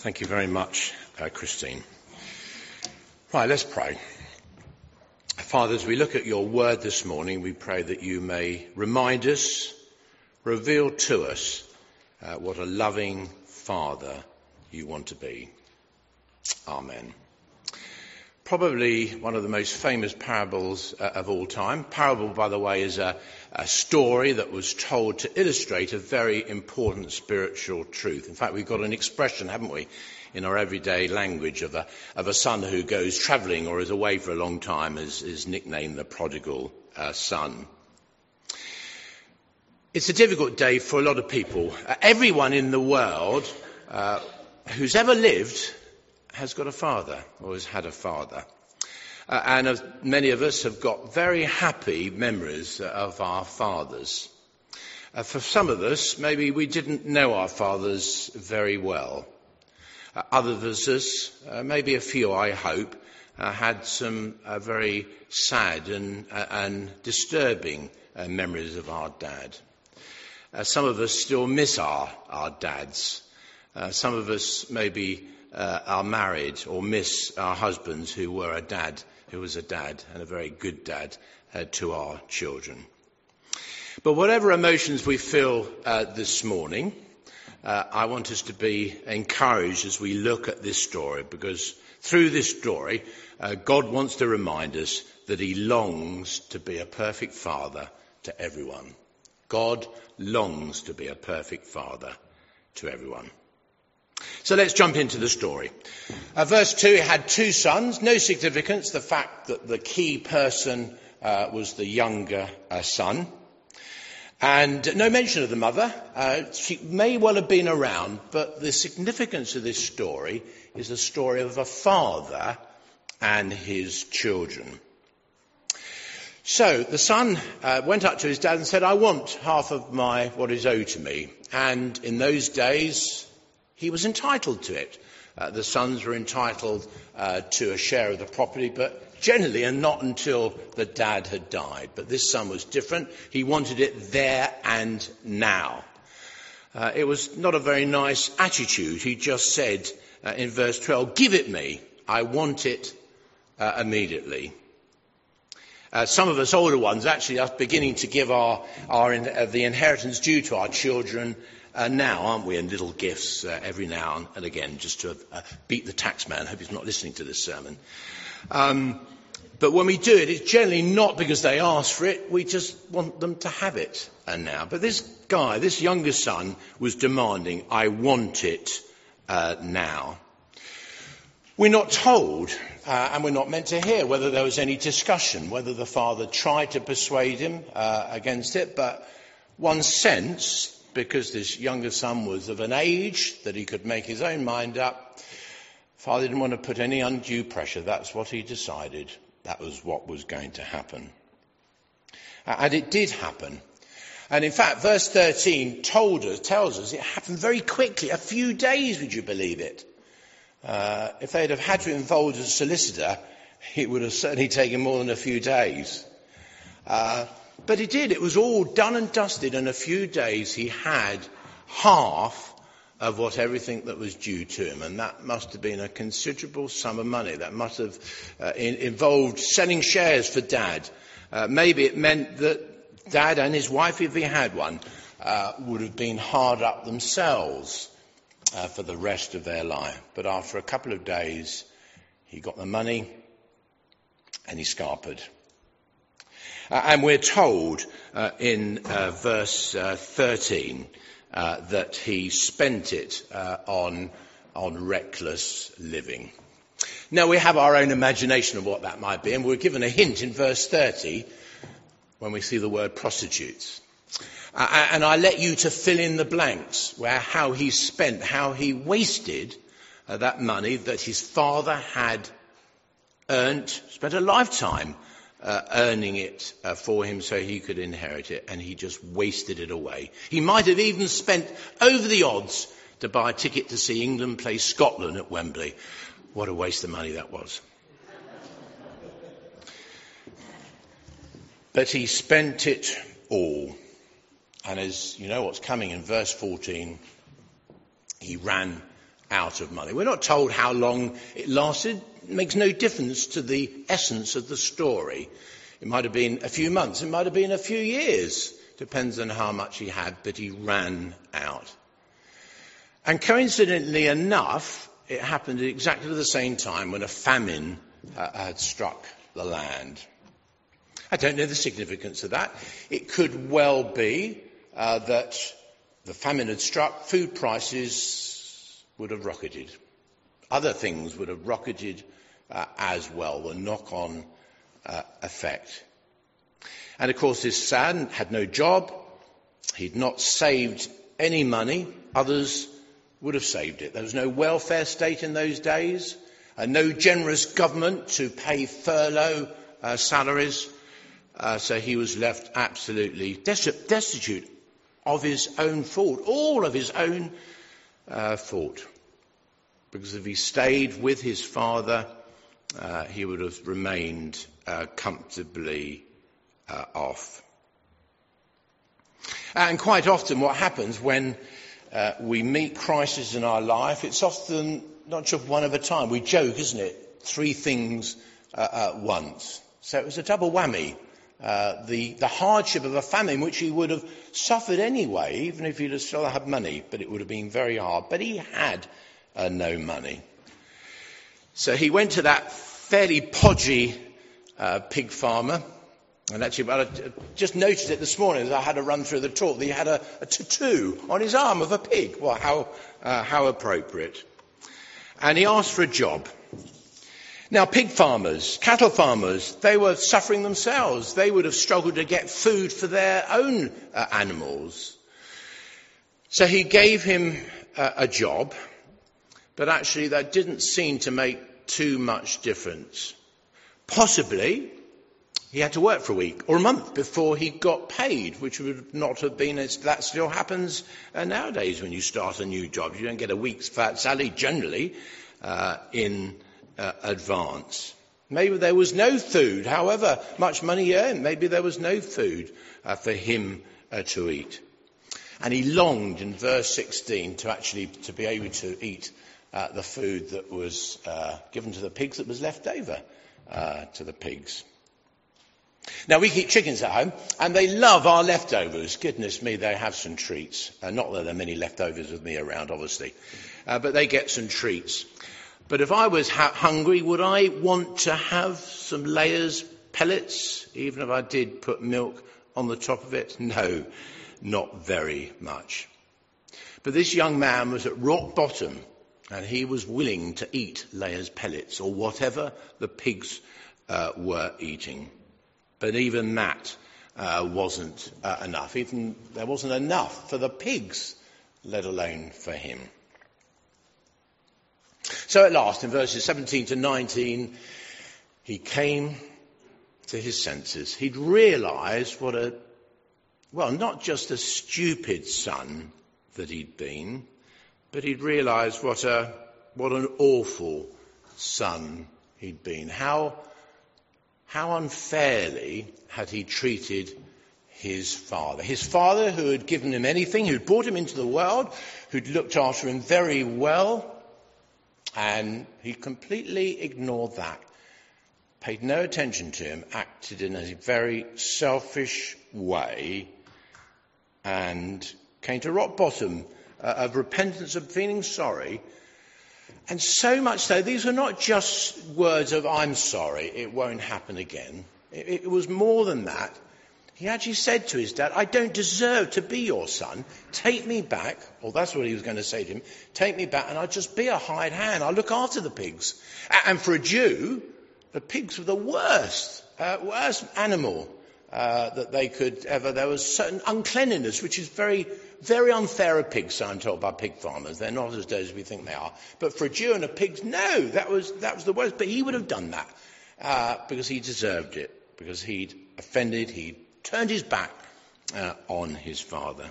Thank you very much, Christine. Right, let's pray. Father, as we look at your word this morning, we pray that you may remind us, reveal to us what a loving Father you want to be. Amen. Probably one of the most famous parables of all time. Parable, by the way, is a story that was told to illustrate a very important spiritual truth. In fact, we've got an expression, haven't we, in our everyday language of a son who goes travelling or is away for a long time, is nicknamed the prodigal son. It's a difficult day for a lot of people. Everyone in the world who's ever lived has got a father or has had a father. And many of us have got very happy memories of our fathers. For some of us, maybe we didn't know our fathers very well. Others of us, maybe a few I hope, had some very sad and disturbing memories of our dad. Some of us still miss our dads. Some of us maybe are married or miss our husbands who was a dad and a very good dad to our children. But whatever emotions we feel this morning, I want us to be encouraged as we look at this story, because through this story, God wants to remind us that he longs to be a perfect father to everyone. God longs to be a perfect father to everyone. So let's jump into the story. Verse 2, it had two sons, no significance, the fact that the key person was the younger son. And no mention of the mother. She may well have been around, but the significance of this story is the story of a father and his children. So the son went up to his dad and said, I want half of what is owed to me. And in those days, he was entitled to it. The sons were entitled to a share of the property, but generally, and not until the dad had died. But this son was different. He wanted it there and now. It was not a very nice attitude. He just said in verse 12, give it me. I want it immediately. Some of us older ones actually are beginning to give the inheritance due to our children now, aren't we, in little gifts every now and again, just to beat the tax man. I hope he's not listening to this sermon. But when we do it, it's generally not because they ask for it. We just want them to have it now. But this guy, this younger son, was demanding, I want it now. We're not told, and we're not meant to hear, whether there was any discussion, whether the father tried to persuade him against it. But one sense, because this younger son was of an age that he could make his own mind up, father didn't want to put any undue pressure. That's what he decided. That was what was going to happen. And it did happen. And in fact, verse 13 tells us it happened very quickly. A few days, would you believe it? If they'd have had to involve a solicitor, it would have certainly taken more than a few days. But it did. It was all done and dusted. In a few days, he had half of everything that was due to him. And that must have been a considerable sum of money. That must have involved selling shares for Dad. Maybe it meant that Dad and his wife, if he had one, would have been hard up themselves for the rest of their life. But after a couple of days, he got the money and he scarpered. And we're told in verse 13 that he spent it on reckless living. Now, we have our own imagination of what that might be, and we're given a hint in verse 30 when we see the word prostitutes. And I let you to fill in the blanks, how he spent, how he wasted that money that his father had spent a lifetime earning it for him so he could inherit it, and he just wasted it away. He might have even spent over the odds to buy a ticket to see England play Scotland at Wembley. What a waste of money that was. But he spent it all. And as you know what's coming in verse 14, he ran out of money. We're not told how long it lasted. It makes no difference to the essence of the story. It might have been a few months, it might have been a few years. Depends on how much he had, but he ran out. And coincidentally enough, it happened at exactly the same time when a famine had struck the land. I don't know the significance of that. It could well be that the famine had struck, food prices would have rocketed. Other things would have rocketed as well, the knock-on effect. And of course this son had no job, he'd not saved any money, others would have saved it. There was no welfare state in those days, no generous government to pay furlough salaries, so he was left absolutely destitute of his own fault, all of his own fault. Because if he stayed with his father, he would have remained comfortably off. And quite often what happens when we meet crises in our life, it's often not just one at a time. We joke, isn't it? 3 things at once. So it was a double whammy. The hardship of a famine, which he would have suffered anyway, even if he'd have still had money, but it would have been very hard. But he had no money. So he went to that fairly podgy pig farmer. And actually, I just noticed it this morning as I had a run through the talk, that he had a tattoo on his arm of a pig. Well, how appropriate. And he asked for a job. Now, pig farmers, cattle farmers, they were suffering themselves. They would have struggled to get food for their own animals. So he gave him a job, but actually that didn't seem to make too much difference. Possibly he had to work for a week or a month before he got paid, which would not have been, that still happens nowadays when you start a new job. You don't get a week's salary generally in advance. Maybe there was no food, however much money he earned, maybe there was no food for him to eat. And he longed in verse 16 to be able to eat the food that was given to the pigs, that was left over to the pigs. Now, we keep chickens at home, and they love our leftovers. Goodness me, they have some treats. Not that there are many leftovers with me around, obviously, but they get some treats. But if I was hungry, would I want to have some layers pellets, even if I did put milk on the top of it? No, not very much. But this young man was at rock bottom, and he was willing to eat layers pellets, or whatever the pigs were eating. But even that wasn't enough. Even there wasn't enough for the pigs, let alone for him. So at last, in verses 17 to 19, he came to his senses. He'd realised not just a stupid son that he'd been, but he'd realised what an awful son he'd been. How unfairly had he treated his father? His father, who had given him everything, who'd brought him into the world, who'd looked after him very well, and he completely ignored that, paid no attention to him, acted in a very selfish way, and came to rock bottom of repentance, of feeling sorry. And so much so, these were not just words of, I'm sorry, it won't happen again. It was more than that. He actually said to his dad, I don't deserve to be your son. Take me back. Well, that's what he was going to say to him. Take me back and I'll just be a hired hand. I'll look after the pigs. And for a Jew, the pigs were the worst animal that they could ever. There was certain uncleanliness, which is very, very unfair of pigs, so I'm told by pig farmers. They're not as dirty as we think they are. But for a Jew and a pig, no, that was the worst. But he would have done that because he deserved it, because he'd offended, he'd turned his back on his father.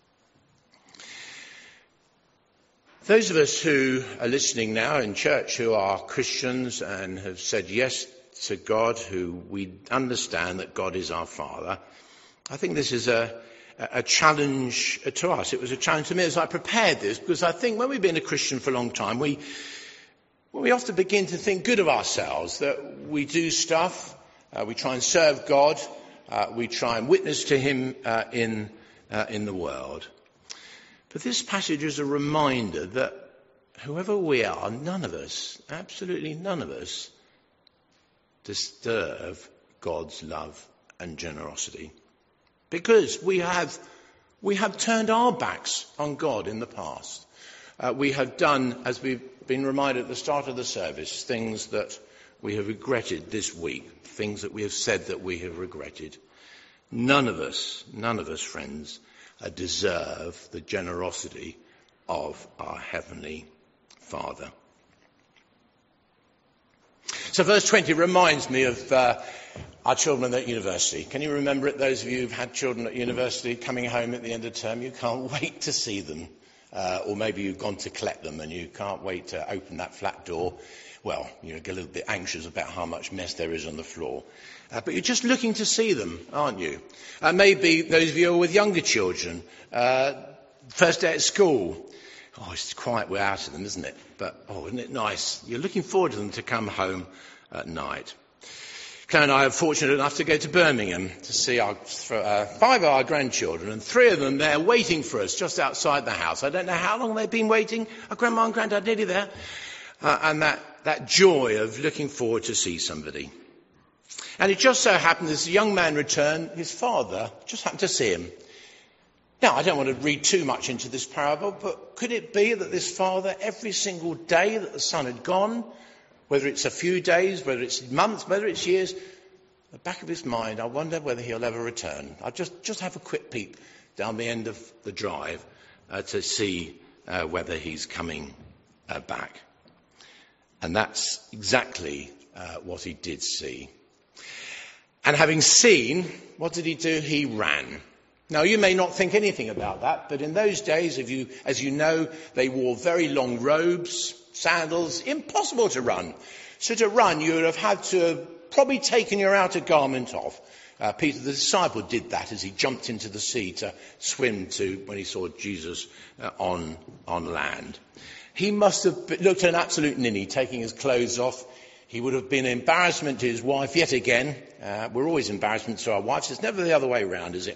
Those of us who are listening now in church, who are Christians and have said yes to God, who we understand that God is our Father, I think this is a a challenge to us. It was a challenge to me as I prepared this, because I think when we've been a Christian for a long time, we often begin to think good of ourselves, that we do stuff, we try and serve God, we try and witness to him in the world. But this passage is a reminder that whoever we are, none of us, absolutely none of us, deserve God's love and generosity. Because we have turned our backs on God in the past. We have done, as we've been reminded at the start of the service, things that we have regretted this week, things that we have said that we have regretted. None of us, friends, deserve the generosity of our Heavenly Father. So verse 20 reminds me of our children at university. Can you remember it, those of you who've had children at university coming home at the end of term? You can't wait to see them. Or maybe you've gone to collect them and you can't wait to open that flat door. Well, you get a little bit anxious about how much mess there is on the floor. But you're just looking to see them, aren't you? Maybe those of you who are with younger children, first day at school. Oh, it's quiet, we're out of them, isn't it? But, isn't it nice? You're looking forward to them to come home at night. Claire and I are fortunate enough to go to Birmingham to see our 5 of our grandchildren, and 3 of them there waiting for us just outside the house. I don't know how long they've been waiting. Our grandma and granddad nearly there. And that joy of looking forward to see somebody. And it just so happened as a young man returned, his father just happened to see him. Now, I don't want to read too much into this parable, but could it be that this father, every single day that the son had gone, whether it's a few days, whether it's months, whether it's years, the back of his mind, I wonder whether he'll ever return. I'll just have a quick peep down the end of the drive to see whether he's coming back. And that's exactly what he did see. And having seen, what did he do? He ran. Now, you may not think anything about that, but in those days, as you know, they wore very long robes, sandals, impossible to run. So to run, you would have had to have probably taken your outer garment off. Peter the disciple did that as he jumped into the sea to swim to when he saw Jesus on land. He must have looked an absolute ninny, taking his clothes off. He would have been an embarrassment to his wife yet again. We're always embarrassment to our wives. It's never the other way around, is it?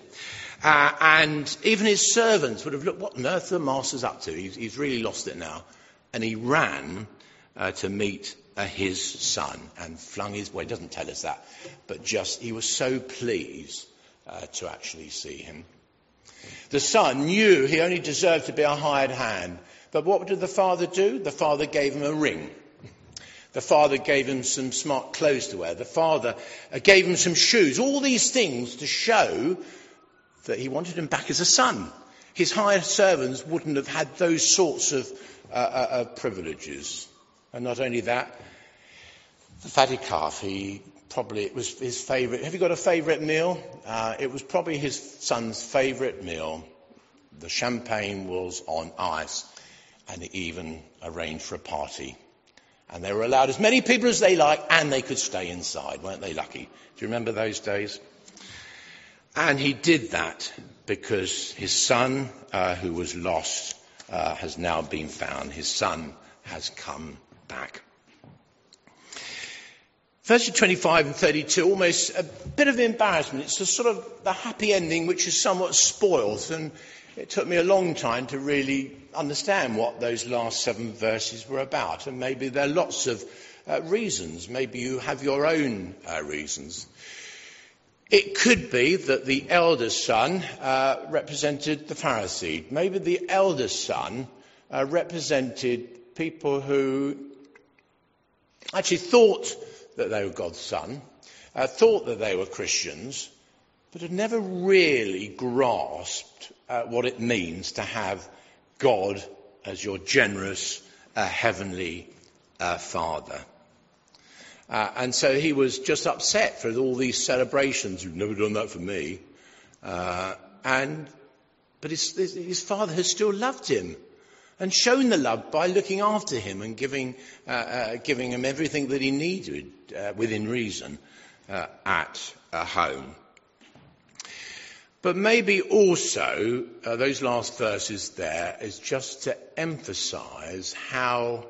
And even his servants would have looked, what on earth the master's up to? He's really lost it now. And he ran to meet his son and flung his, well, he doesn't tell us that, but just he was so pleased to actually see him. The son knew he only deserved to be a hired hand. But what did the father do? The father gave him a ring. The father gave him some smart clothes to wear. The father gave him some shoes. All these things to show that he wanted him back as a son. His hired servants wouldn't have had those sorts of privileges. And not only that, the fatted calf, it was his favourite. Have you got a favourite meal? It was probably his son's favourite meal. The champagne was on ice, and he even arranged for a party. And they were allowed as many people as they liked, and they could stay inside. Weren't they lucky? Do you remember those days? And he did that because his son, who was lost, has now been found. His son has come back. Verses 25 and 32, almost a bit of embarrassment. It's the sort of the happy ending which is somewhat spoilt, and it took me a long time to really understand what those last 7 verses were about. And maybe there are lots of reasons. Maybe you have your own reasons. It could be that the eldest son represented the Pharisee. Maybe the eldest son represented people who actually thought that they were God's son, thought that they were Christians, but had never really grasped what it means to have God as your generous heavenly Father. And so he was just upset for all these celebrations. You've never done that for me. But his father has still loved him and shown the love by looking after him and giving him everything that he needed within reason at home. But maybe also those last verses there is just to emphasize how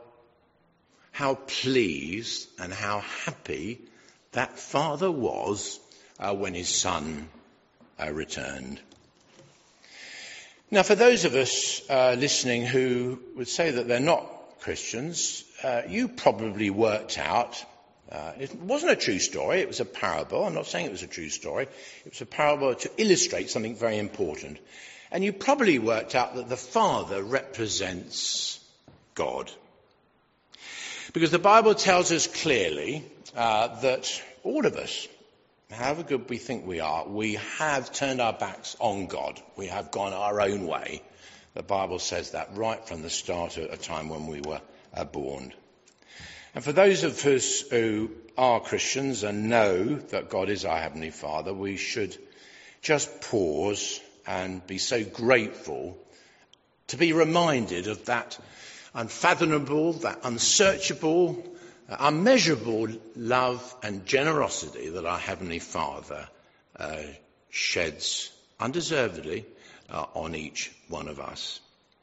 pleased and how happy that father was when his son returned. Now, for those of us listening who would say that they're not Christians, you probably worked out, it wasn't a true story, it was a parable. I'm not saying it was a true story. It was a parable to illustrate something very important. And you probably worked out that the father represents God. Because the Bible tells us clearly that all of us, however good we think we are, we have turned our backs on God. We have gone our own way. The Bible says that right from the start at a time when we were born. And for those of us who are Christians and know that God is our Heavenly Father, we should just pause and be so grateful to be reminded of that unfathomable, that unsearchable, unmeasurable love and generosity that our Heavenly Father sheds undeservedly on each one of us.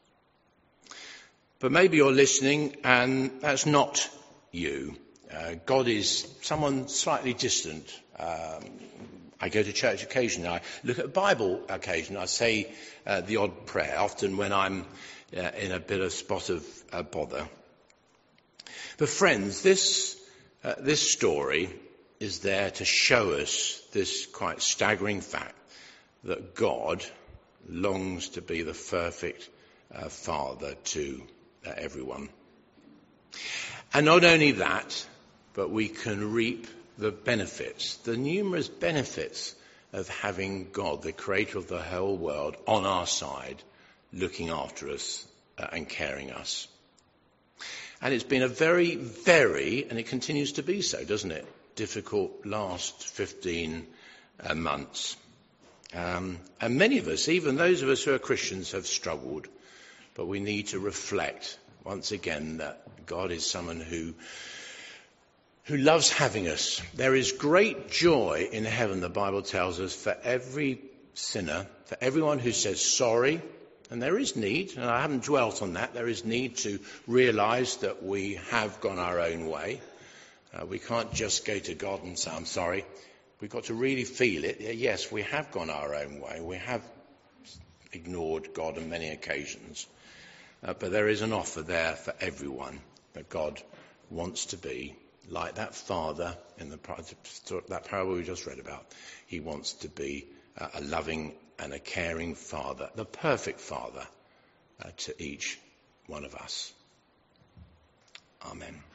But maybe you're listening and that's not you. God is someone slightly distant. I go to church occasionally. I look at the Bible occasionally. I say the odd prayer, often when I'm in a bit of spot of bother. But friends, this story is there to show us this quite staggering fact that God longs to be the perfect father to everyone. And not only that, but we can reap the benefits, the numerous benefits of having God, the creator of the whole world, on our side, looking after us and caring us. And it's been a very, very, and it continues to be so, doesn't it, difficult last 15 months. And many of us, even those of us who are Christians, have struggled. But we need to reflect once again that God is someone who loves having us. There is great joy in heaven, the Bible tells us, for every sinner, for everyone who says sorry. And there is need, and I haven't dwelt on that, there is need to realise that we have gone our own way. We can't just go to God and say, I'm sorry. We've got to really feel it. Yes, we have gone our own way. We have ignored God on many occasions. But there is an offer there for everyone that God wants to be like that father in that parable we just read about. He wants to be a loving and a caring father, the perfect father to each one of us. Amen.